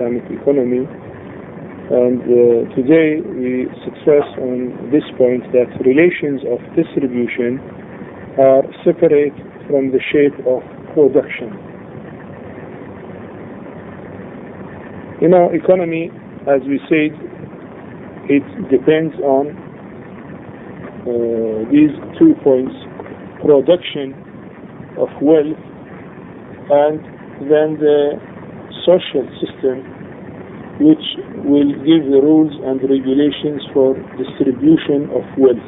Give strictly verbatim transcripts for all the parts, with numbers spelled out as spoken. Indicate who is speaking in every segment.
Speaker 1: Islamic economy. And uh, today we success on this point that relations of distribution are separate from the shape of production. In our economy, as we said, it depends on uh, these two points: production of wealth and then the social system, which will give the rules and regulations for distribution of wealth.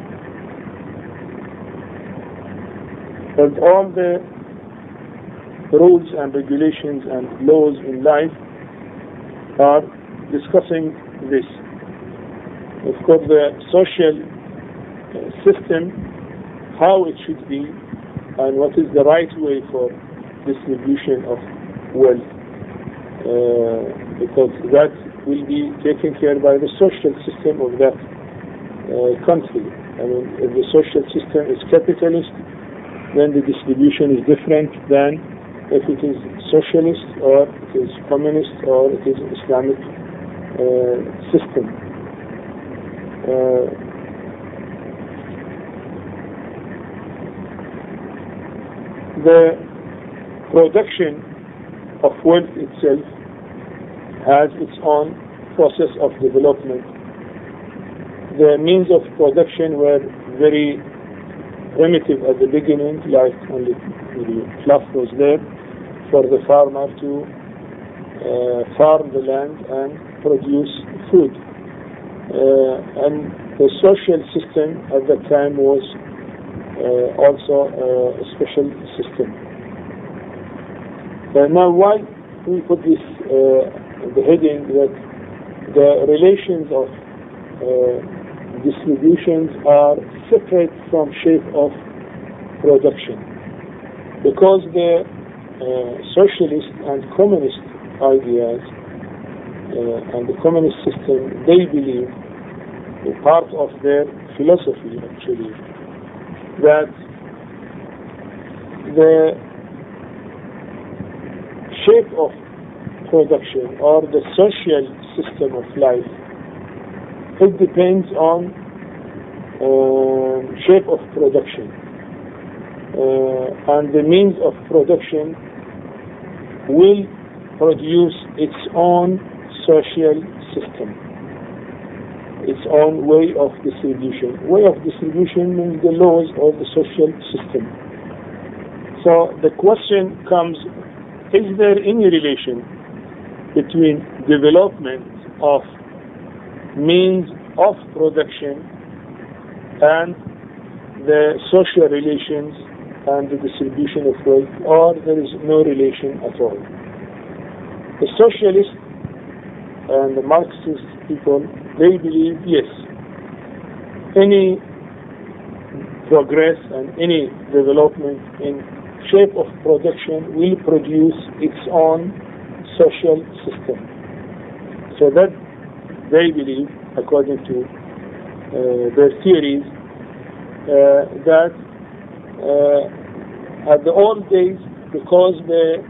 Speaker 1: And all the rules and regulations and laws in life are discussing this. Of course, the social system, how it should be, and what is the right way for distribution of wealth. Uh, because that will be taken care by the social system of that uh, country. I mean, if the social system is capitalist, then the distribution is different than if it is socialist or it is communist or it is Islamic uh, system. Uh, the production of wealth itself has its own process of development. The means of production were very primitive at the beginning, like only the fluff was there for the farmer to uh, farm the land and produce food. Uh, and the social system at that time was uh, also a special system. Uh, now, why we put this uh, the heading that the relations of uh, distributions are separate from shape of production? Because the uh, socialist and communist ideas uh, and the communist system, they believe, part of their philosophy actually, that the shape of production or the social system of life, it depends on uh, shape of production, uh, and the means of production will produce its own social system, its own way of distribution. Way of distribution means the laws of the social system. So the question comes, is there any relation between development of means of production and the social relations and the distribution of wealth, or there is no relation at all? The socialists and the Marxist people, they believe, yes, any progress and any development in shape of production will produce its own social system. So that they believe, according to uh, their theories, uh, that uh, at the old days, because the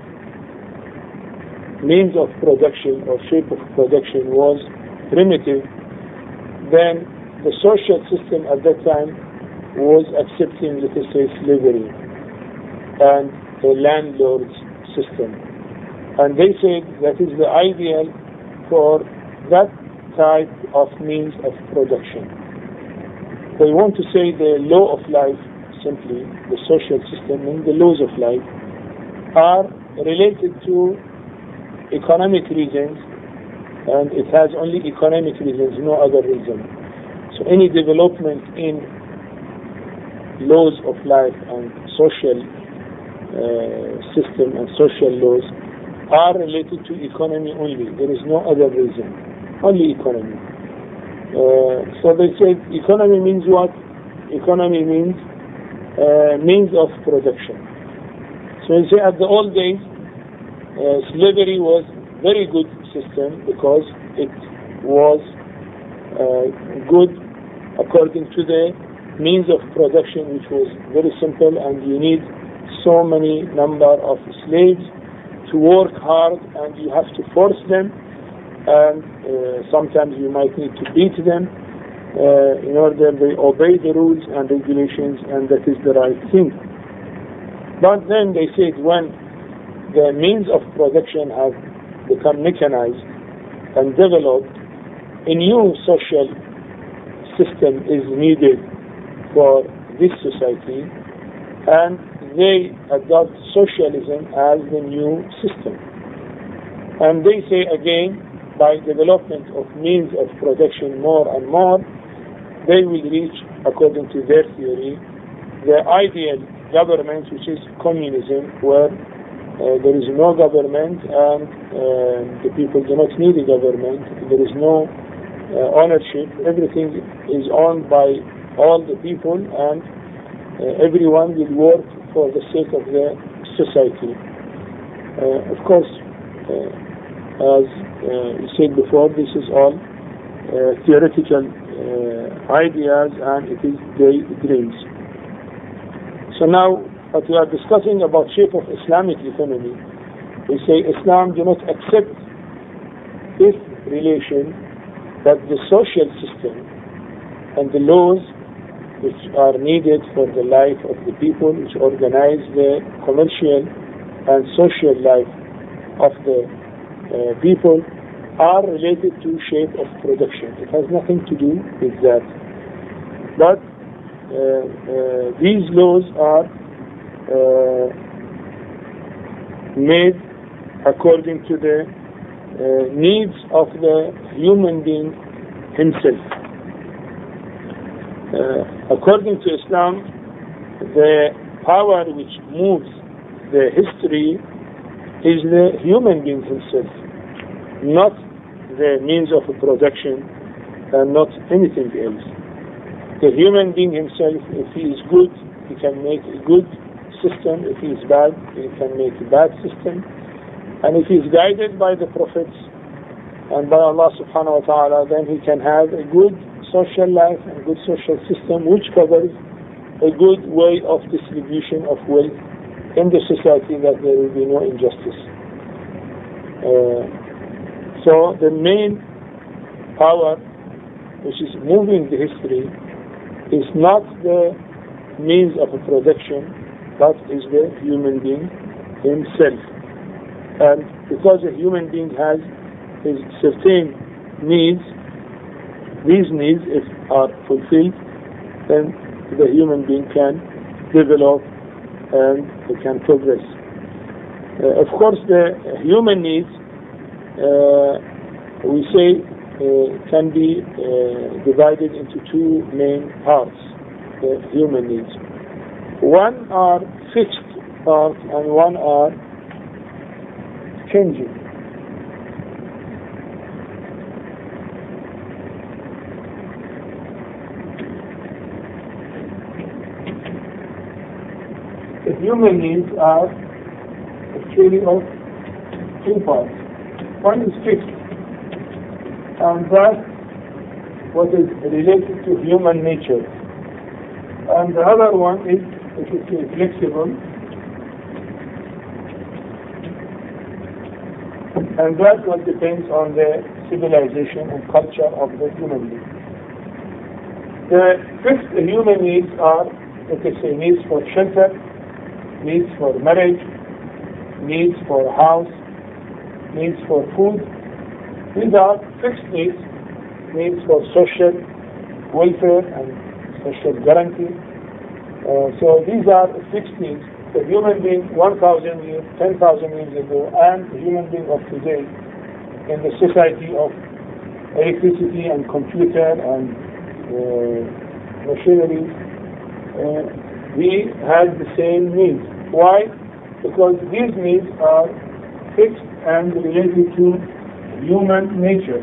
Speaker 1: means of production or shape of production was primitive, then the social system at that time was accepting, let us say, slavery and a landlord's system. And they said that is the ideal for that type of means of production. They want to say the law of life, simply the social system and the laws of life, are related to economic reasons, and it has only economic reasons, no other reason. So any development in laws of life and social uh, system and social laws are related to economy only. There is no other reason, only economy. Uh, so they said economy means what? Economy means uh, means of production. So they say at the old days, uh, slavery was very good system because it was uh, good according to the means of production, which was very simple, and you need so many number of slaves to work hard, and you have to force them, and uh, sometimes you might need to beat them uh, in order they obey the rules and regulations, and that is the right thing. But then they said when the means of production have become mechanized and developed, a new social system is needed for this society, and they adopt socialism as the new system. And they say again, by development of means of production more and more, they will reach, according to their theory, the ideal government, which is communism, where uh, there is no government and uh, the people do not need a government. There is no uh, ownership. Everything is owned by all the people, and uh, everyone will work for the sake of the society. Uh, of course, uh, as uh, you said before, this is all uh, theoretical uh, ideas, and it is day dreams. So now, what we are discussing about shape of Islamic economy, we say Islam do not accept this relation that the social system and the laws which are needed for the life of the people, which organize the commercial and social life of the uh, people, are related to shape of production. It has nothing to do with that. But uh, uh, these laws are uh, made according to the uh, needs of the human being himself. Uh, according to Islam, the power which moves the history is the human being himself, not the means of production and not anything else. The human being himself, if he is good, he can make a good system. If he is bad, he can make a bad system. And if he is guided by the prophets and by Allah subhanahu wa ta'ala, then he can have a good social life and good social system which covers a good way of distribution of wealth in the society, that there will be no injustice. Uh, so the main power which is moving the history is not the means of production, but is the human being himself. And because a human being has his certain needs, these needs, if are fulfilled, then the human being can develop and can progress. Uh, of course, the human needs, uh, we say, uh, can be uh, divided into two main parts, the human needs. One are fixed parts and one are changing. The human needs are actually of two parts. One is fixed, and that's what is related to human nature. And the other one is, if you say, flexible, and that's what depends on the civilization and culture of the human being. The fixed human needs are, let us say, needs for shelter, needs for marriage, needs for a house, needs for food. These are fixed needs, needs for social welfare and social guarantee. Uh, so these are fixed needs. The human being one thousand years, ten thousand years ago, and the human being of today, in the society of electricity and computer and uh, machinery, uh, we had the same needs. Why? Because these needs are fixed and related to human nature.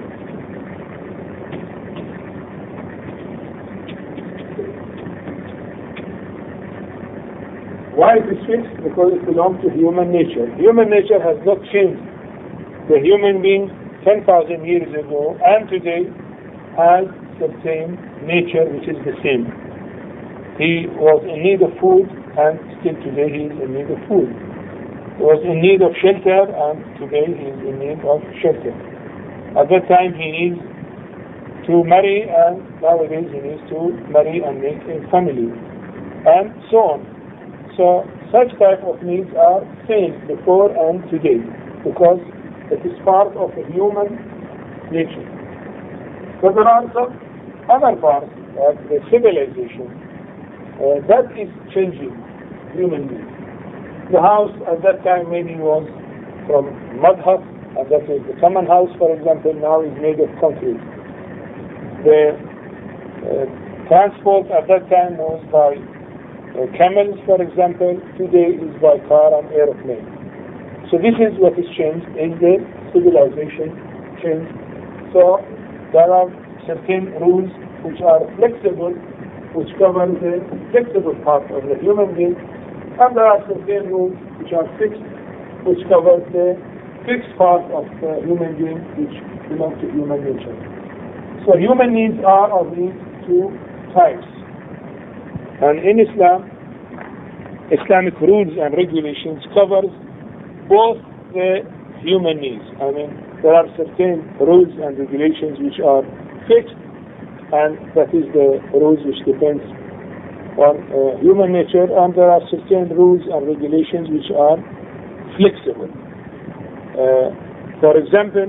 Speaker 1: Why it is fixed? Because it belongs to human nature. Human nature has not changed. The human being ten thousand years ago and today has the same nature, which is the same. He was in need of food, and still today he is in need of food. was in need of shelter, and today he is in need of shelter. At that time he needs to marry, and nowadays he needs to marry and make a family, and so on. So such type of needs are same before and today, because it is part of a human nature. But there are some other parts of the civilization uh, that is changing human needs. The house at that time maybe was from mud hut, and that is the common house, for example, now is made of concrete. The uh, transport at that time was by uh, camels, for example. Today is by car and aeroplane. So this is what is changed in the civilization change. So there are certain rules which are flexible, which cover the flexible part of the human being, and there are certain rules which are fixed, which cover the fixed part of the human being, which belong to human nature. So human needs are of these two types. And in Islam, Islamic rules and regulations covers both the human needs. I mean, there are certain rules and regulations which are fixed, and that is the rules which depends on uh, human nature, and there are certain rules and regulations which are flexible. Uh, for example,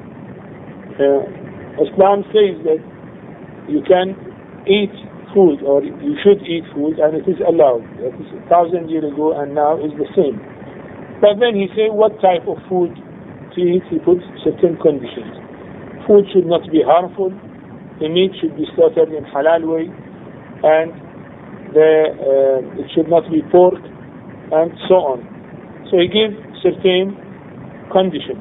Speaker 1: uh, Islam says that you can eat food, or you should eat food, and it is allowed. That is a thousand years ago, and now is the same. But then he says what type of food to eat. He puts certain conditions. Food should not be harmful. The meat should be slaughtered in halal way, and the, uh, it should not be pork, and so on. So he gives certain conditions.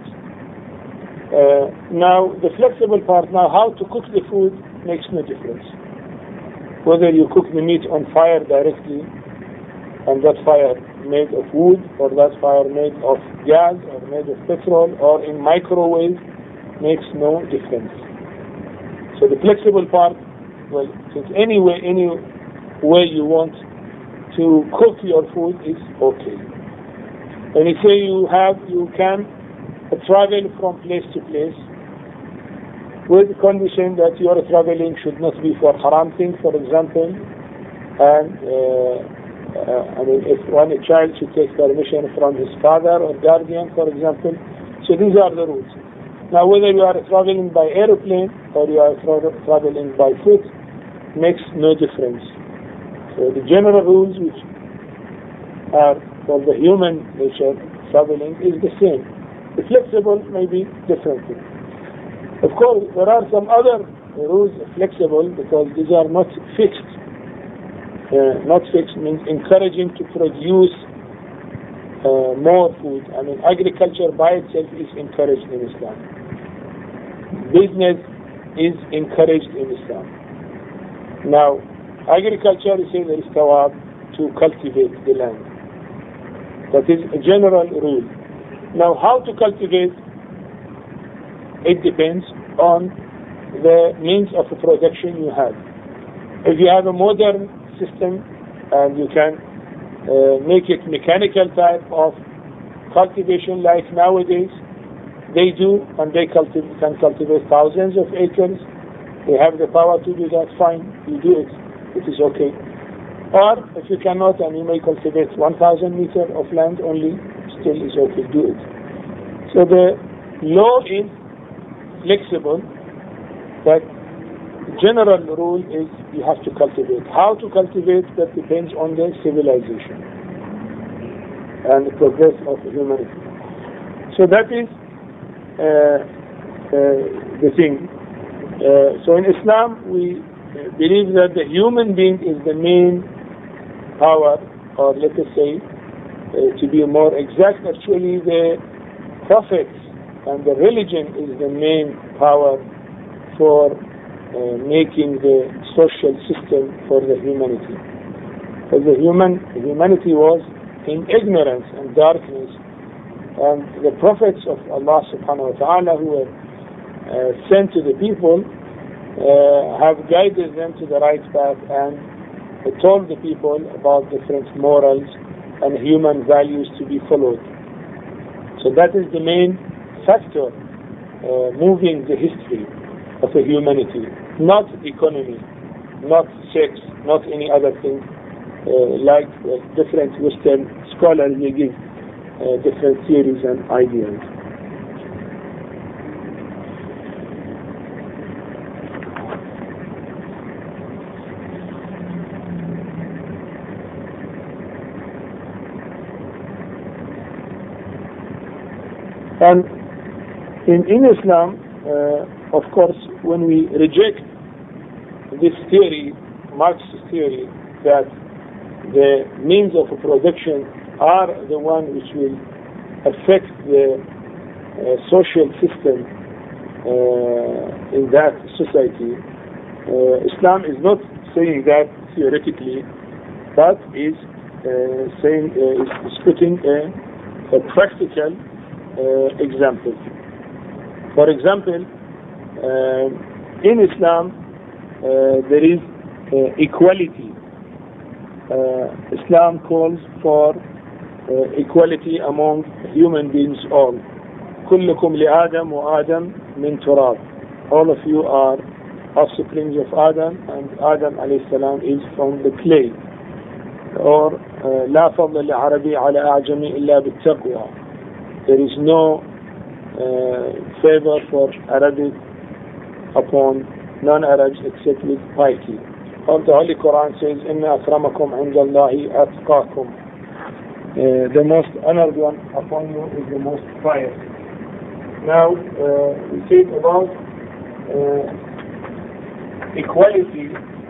Speaker 1: Uh, now, the flexible part, now how to cook the food makes no difference. Whether you cook the meat on fire directly, and that fire made of wood, or that fire made of gas, or made of petrol, or in microwave, makes no difference. So the flexible part, well, since any way, any way you want to cook your food is okay. And you say you have, you can travel from place to place, with the condition that your traveling should not be for haram things, for example, and uh, uh, I mean, if one a child should take permission from his father or guardian, for example. So these are the rules. Now, whether you are traveling by aeroplane or you are tra traveling by foot makes no difference. So the general rules which are for the human nature traveling is the same. The flexible may be different. Of course, there are some other rules flexible because these are not fixed. Uh, not fixed means encouraging to produce uh, more food. I mean, agriculture by itself is encouraged in Islam. Business is encouraged in Islam. Now, agriculture, you say there is tawab to cultivate the land. That is a general rule. Now, how to cultivate? It depends on the means of production you have. If you have a modern system and you can uh, make it mechanical type of cultivation like nowadays, they do, and they cultiv can cultivate thousands of acres. They have the power to do that, fine, you do it. It is okay. Or if you cannot and you may cultivate one thousand meters of land only, still is okay, do it. So the law is flexible, but the general rule is you have to cultivate. How to cultivate, that depends on the civilization and the progress of humanity. So that is uh, uh, the thing. Uh, so in Islam, we believe that the human being is the main power, or let us say, uh, to be more exact, actually the prophets and the religion is the main power for uh, making the social system for the humanity. Because the human humanity was in ignorance and darkness, and the prophets of Allah subhanahu wa ta'ala who were uh, sent to the people uh, have guided them to the right path and told the people about different morals and human values to be followed. So that is the main factor uh, moving the history of the humanity, not economy, not sex, not any other thing, uh, like uh, different Western scholars, they give uh, different theories and ideas. And in, in Islam, uh, of course, when we reject this theory, Marxist theory, that the means of production are the one which will affect the uh, social system uh, in that society, uh, Islam is not saying that theoretically, but is uh, saying uh, is, is putting a, a practical Uh, example. For example, uh, in Islam uh, there is uh, equality. Uh, Islam calls for uh, equality among human beings all. كلكم لآدم وآدم من تراب. All of you are offsprings of Adam, and Adam alayhi salam is from the clay. Or uh, لا فضل لعربي على أعجمي إلا بالتقوى. There is no uh, favor for Arabic upon non-Arabs except with piety. Or the Holy Quran says, إِنَّ أَكْرَمَكُمْ عِنْدَ اللَّهِ أَتْقَاكُمْ. Uh, the most honored one upon you is the most pious. Now, uh, we say about uh, equality.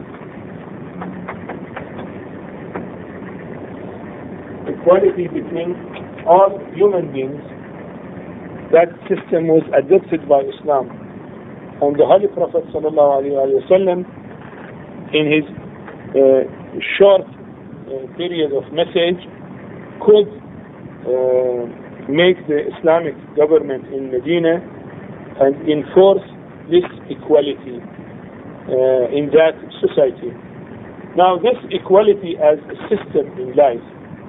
Speaker 1: Equality between all human beings. That system was adopted by Islam, and the Holy Prophet ﷺ, in his uh, short uh, period of message, could uh, make the Islamic government in Medina and enforce this equality uh, in that society. Now, this equality as a system in life,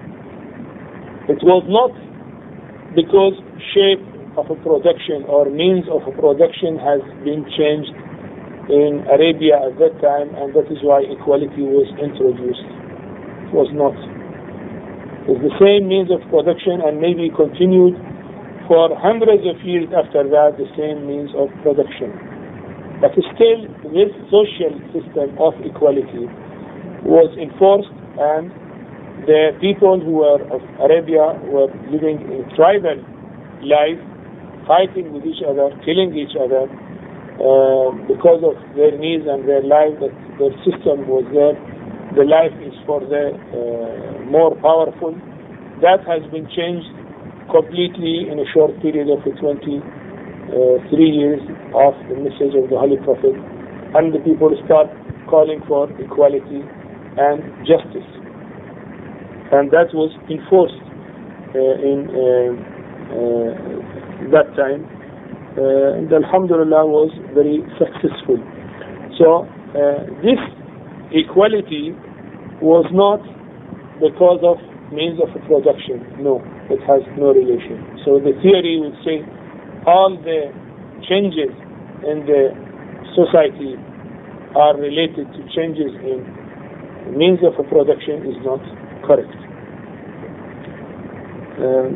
Speaker 1: it was not because shape of a production or means of a production has been changed in Arabia at that time, and that is why equality was introduced. It was not. It's the same means of production, and maybe continued for hundreds of years after that, the same means of production. But still, this social system of equality was enforced, and the people who were of Arabia were living in tribal life, fighting with each other, killing each other, uh, because of their needs and their life, that their system was there. The life is for the uh, more powerful. That has been changed completely in a short period of twenty-three years of the message of the Holy Prophet, and the people start calling for equality and justice. And that was enforced uh, in uh, uh, that time, uh, and Alhamdulillah was very successful. So uh, this equality was not because of means of production. No, it has no relation. So the theory would say all the changes in the society are related to changes in means of production is not correct. Um,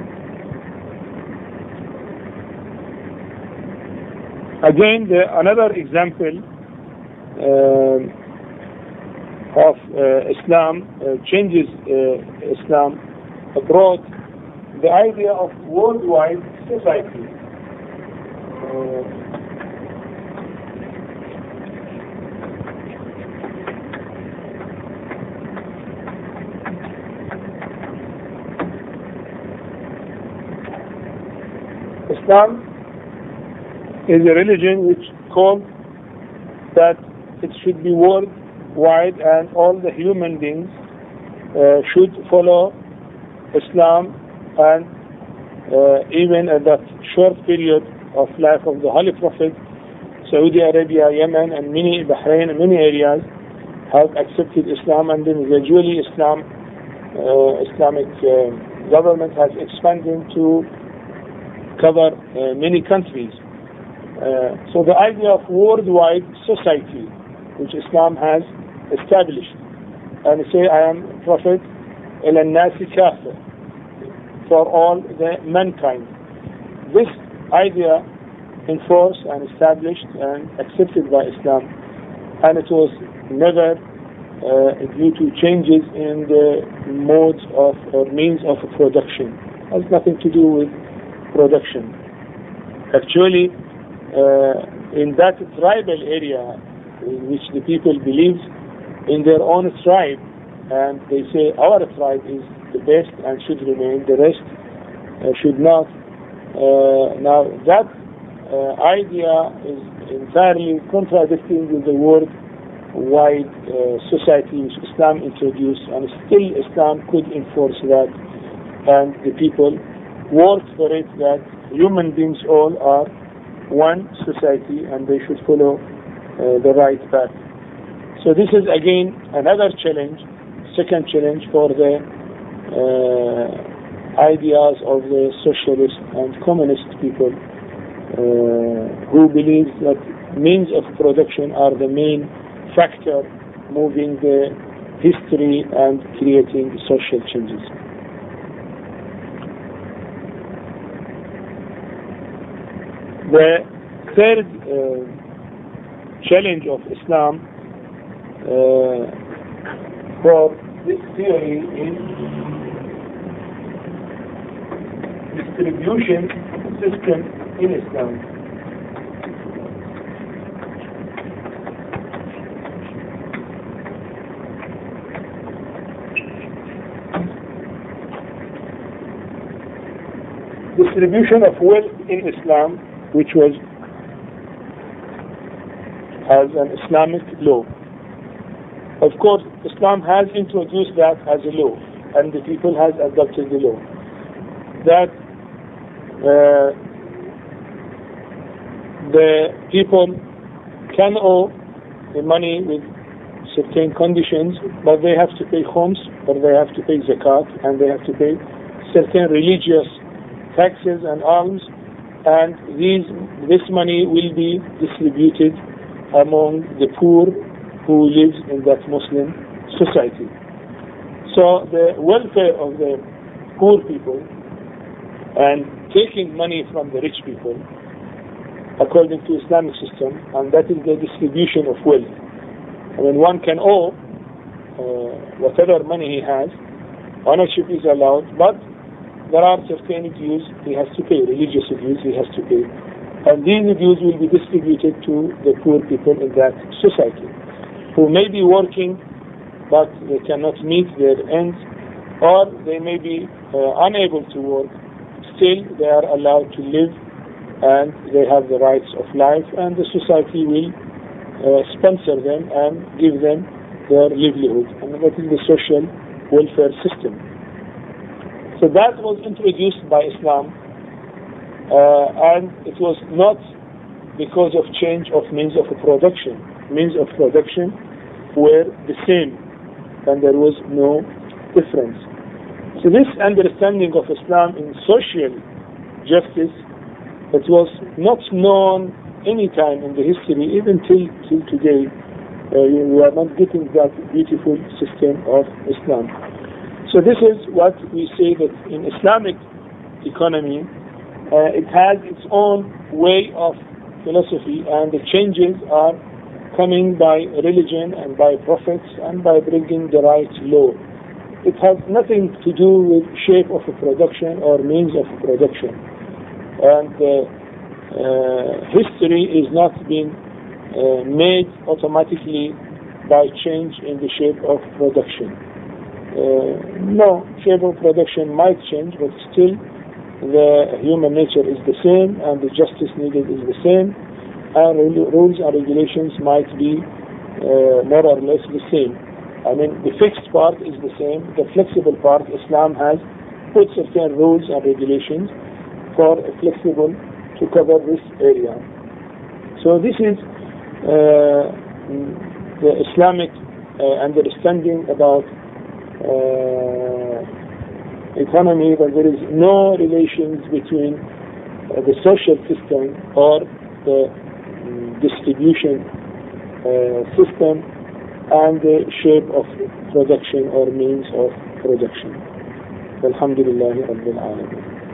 Speaker 1: again, the, another example um, of uh, Islam uh, changes uh, Islam abroad, the idea of worldwide society. Uh, Islam is a religion which calls that it should be worldwide, and all the human beings uh, should follow Islam, and uh, even at that short period of life of the Holy Prophet, Saudi Arabia, Yemen, and many Bahrain and many areas have accepted Islam, and then gradually Islam, uh, Islamic uh, government has expanded to cover uh, many countries. Uh, so the idea of worldwide society, which Islam has established, and say, I am Prophet ila nasi kafir, for all the mankind. This idea enforced and established and accepted by Islam, and it was never uh, due to changes in the modes of or means of production. It has nothing to do with production. Actually, uh, in that tribal area in which the people believe in their own tribe, and they say our tribe is the best and should remain, the rest uh, should not. Uh, now that uh, idea is entirely contradicting with the worldwide uh, society which Islam introduced, and still Islam could enforce that, and the people work for it, that human beings all are one society and they should follow uh, the right path. So this is again another challenge, second challenge for the uh, ideas of the socialist and communist people uh, who believe that means of production are the main factor moving the history and creating social changes. The third uh, challenge of Islam uh, for this theory is distribution system in Islam. Distribution of wealth in Islam, which was as an Islamic law. Of course, Islam has introduced that as a law, and the people has adopted the law. That uh, the people can owe the money with certain conditions, but they have to pay khums, or they have to pay zakat, and they have to pay certain religious taxes and alms, and these, this money will be distributed among the poor who lives in that Muslim society. So the welfare of the poor people and taking money from the rich people according to Islamic system, and that is the distribution of wealth. I mean, one can owe uh, whatever money he has, ownership is allowed, but there are certain dues he has to pay, religious dues he has to pay. And these dues will be distributed to the poor people in that society, who may be working, but they cannot meet their ends, or they may be uh, unable to work. Still, they are allowed to live, and they have the rights of life, and the society will uh, sponsor them and give them their livelihood. And that is the social welfare system. So that was introduced by Islam, uh, and it was not because of change of means of production. Means of production were the same, and there was no difference. So this understanding of Islam in social justice, it was not known any time in the history, even till, till today. Uh, we are not getting that beautiful system of Islam. So this is what we say, that in Islamic economy, uh, it has its own way of philosophy, and the changes are coming by religion and by prophets and by bringing the right law. It has nothing to do with shape of a production or means of production. And uh, uh, history is not being uh, made automatically by change in the shape of production. Uh, no, shape of production might change, but still the human nature is the same, and the justice needed is the same, and rules and regulations might be uh, more or less the same. I mean, the fixed part is the same. The flexible part, Islam has put certain rules and regulations for flexible to cover this area. So this is uh, the Islamic uh, understanding about uh, economy, that there is no relations between uh, the social system or the um, distribution uh, system and the shape of production or means of production. Alhamdulillah Rabbil Alameen.